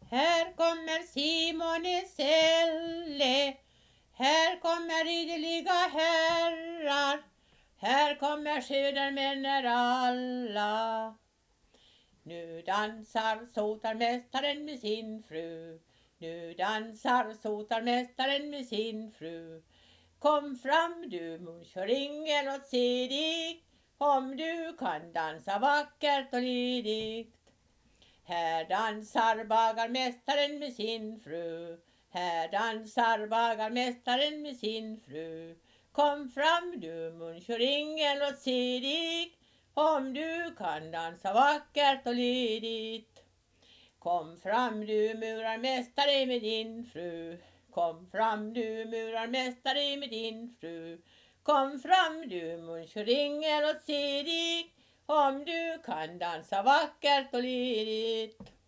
Här kommer Simon i Selle, här kommer ideliga herrar, här kommer södermänner alla. Nu dansar sotarmästaren med sin fru, nu dansar sotarmästaren med sin fru. Kom fram du munköringel och se dig, om du kan dansa vackert och ledigt. Här dansar bagarmästaren med sin fru, här dansar bagarmästaren med sin fru. Kom fram du munköringel och se dig, om du kan dansa vackert och ledigt. Kom fram du murarmästare med din fru, kom fram du murarmästare med din fru. Kom fram du munköringel och se dig, om du kan dansa vackert och ledigt.